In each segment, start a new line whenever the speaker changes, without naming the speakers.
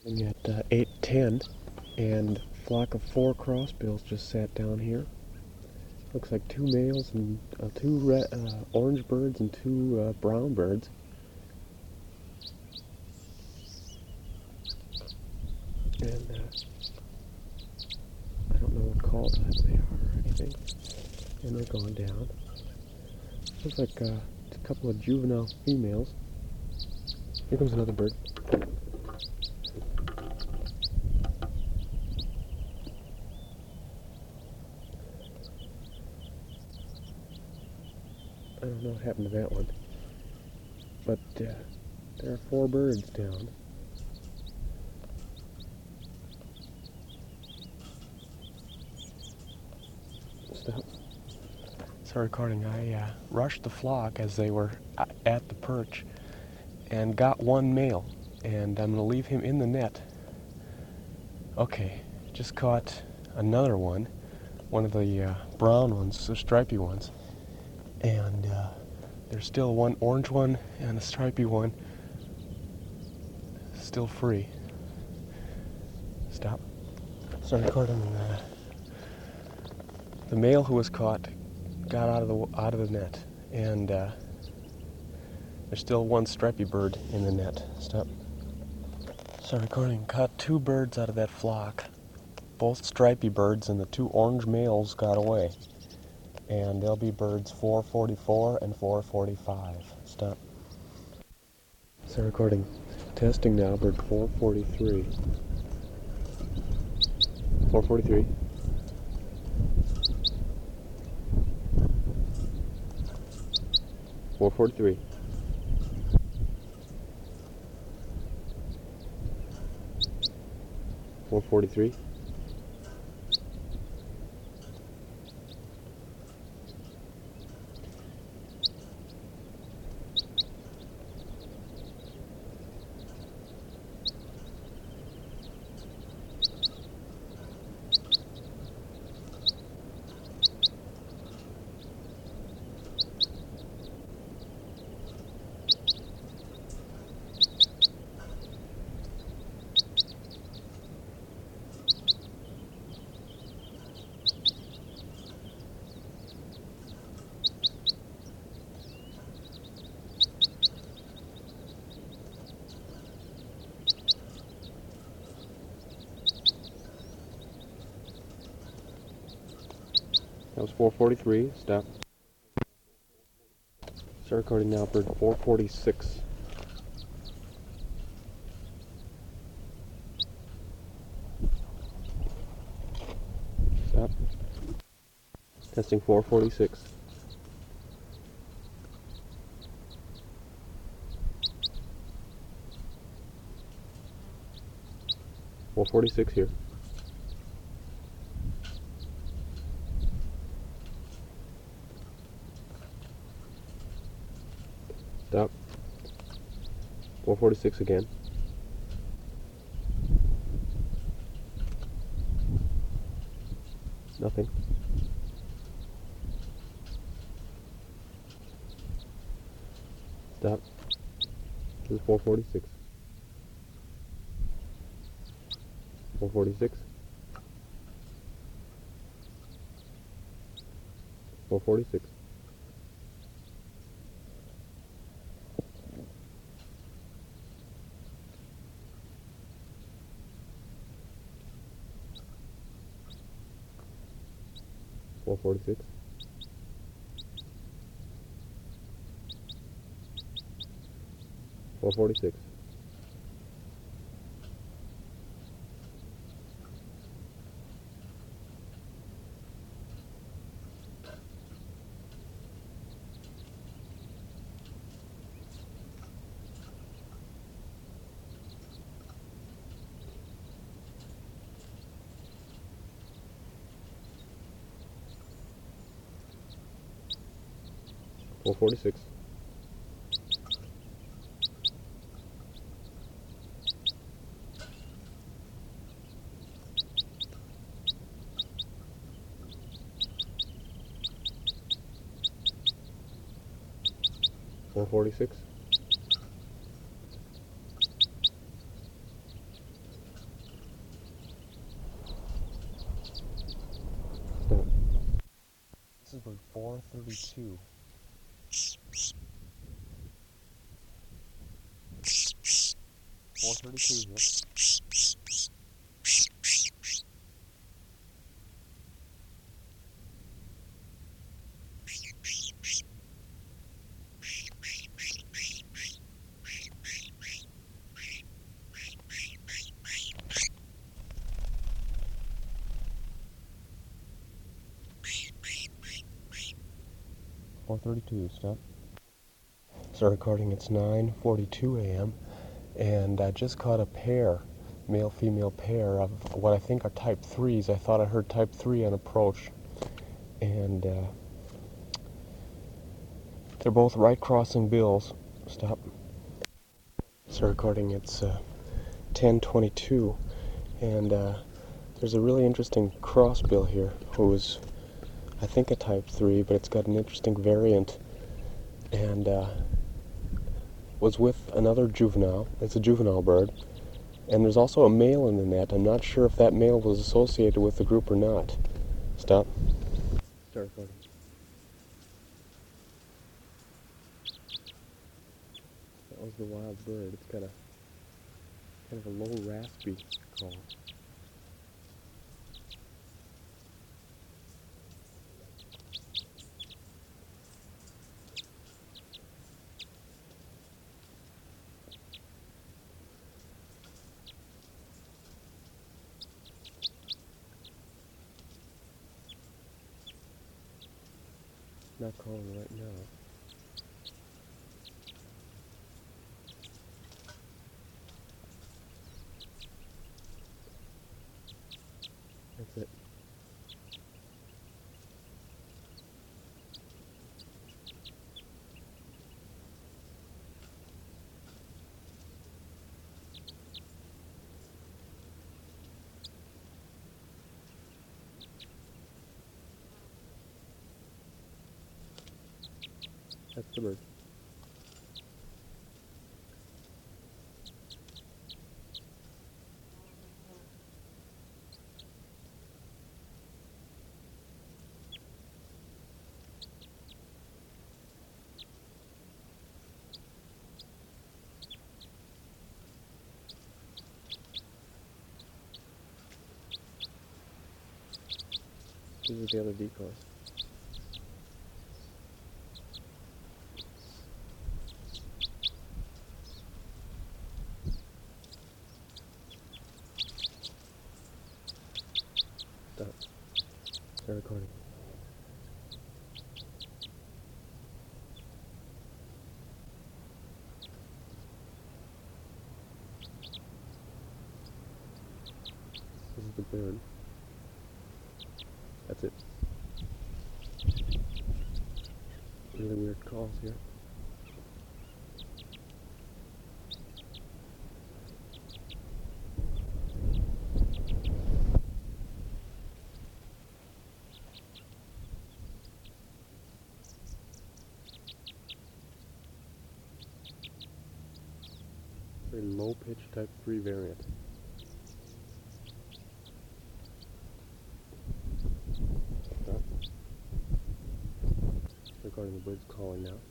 Looking at 8:10, and a flock of 4 crossbills just sat down here. Looks like 2 males and 2 orange birds and 2 brown birds. And I don't know what call type they are or anything. And they're going down. Looks like it's a couple of juvenile females. Here comes another bird. I don't know what happened to that one. But there are 4 birds down. Stop. Start recording. I rushed the flock as they were at the perch and got 1 male. And I'm going to leave him in the net. Okay, just caught another one of the brown ones, the stripy ones. And there's still 1 orange one and a stripy one still free. Stop. Start recording. The male who was caught got out of the net, and there's still 1 stripy bird in the net. Stop. Start recording. Caught 2 birds out of that flock, both stripy birds, and the 2 orange males got away. And there'll be birds 444 and 445. Stop. Start recording. Testing now, bird 443. 443. 443. 443. That was 443. Stop. Start recording now, bird 446. Stop. Testing 446. 446 here. Stop. 446 again. Nothing. Stop. This is 446. 446. 446. 446. 446. 446. 446. 4:32. 4:32 here. Stop. Start recording. It's 9:42 a.m. and I just caught a pair, male-female pair of what I think are type 3s. I thought I heard type 3 on approach, and they're both right crossing bills. Stop. Start recording. It's 10:22, and there's a really interesting crossbill here who is, I think, a type 3, but it's got an interesting variant, and was with another juvenile. It's a juvenile bird, and there's also a male in the net. I'm not sure if that male was associated with the group or not. Stop. Start recording. That was the wild bird. It's got a kind of a low raspy call. Not calling right now. That's it. That's the bird. These are the other decoys. Stop. Start recording. This is the bird. That's it. Really weird calls here. Very low pitch type 3 variant. Stop. Recording the birds calling now.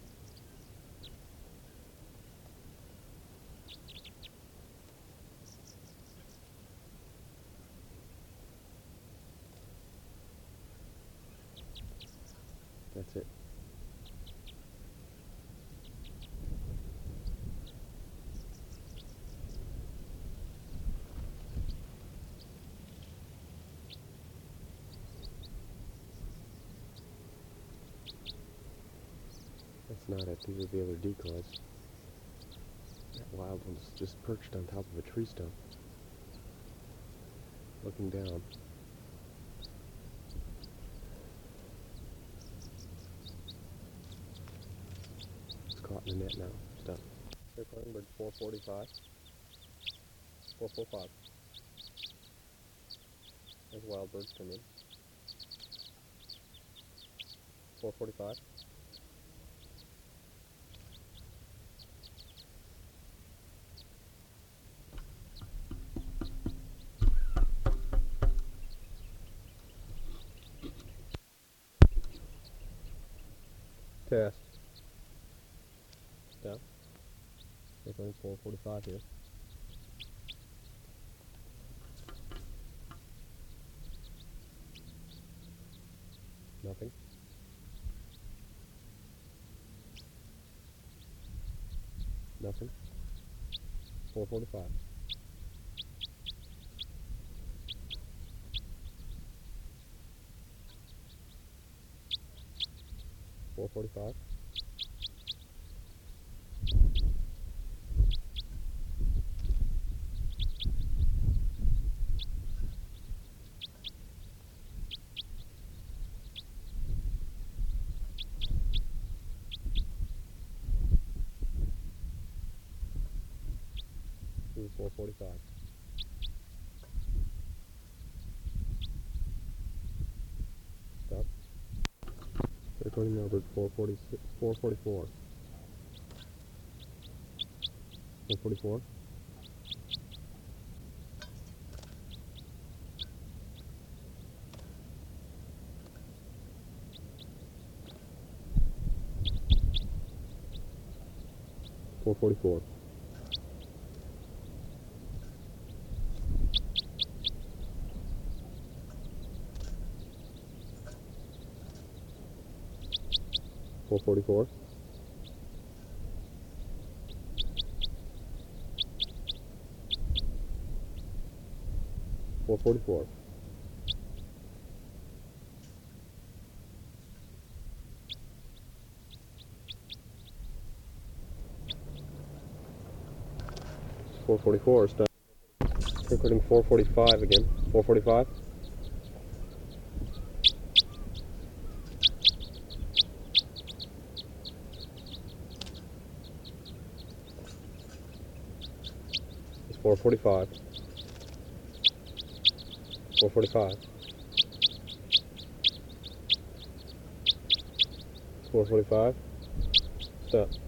That's it. That's not it. These are the other decoys. That wild one's just perched on top of a tree stump, looking down. It's caught in the net now. Stop. Recording bird 4:45. 4:45. There's wild birds come in. 4:45. cast. Stop. Recording 4:45 here. Nothing. Nothing. 4:45. 4:45. 4:45. Stop. Recording number 4:46. 4:44. 4:44. 4:44. 4:44. 4:44. 4:44. Stop. Recording 4:45 again. 4:45. 4:45. 4:45. 4:45. Stop.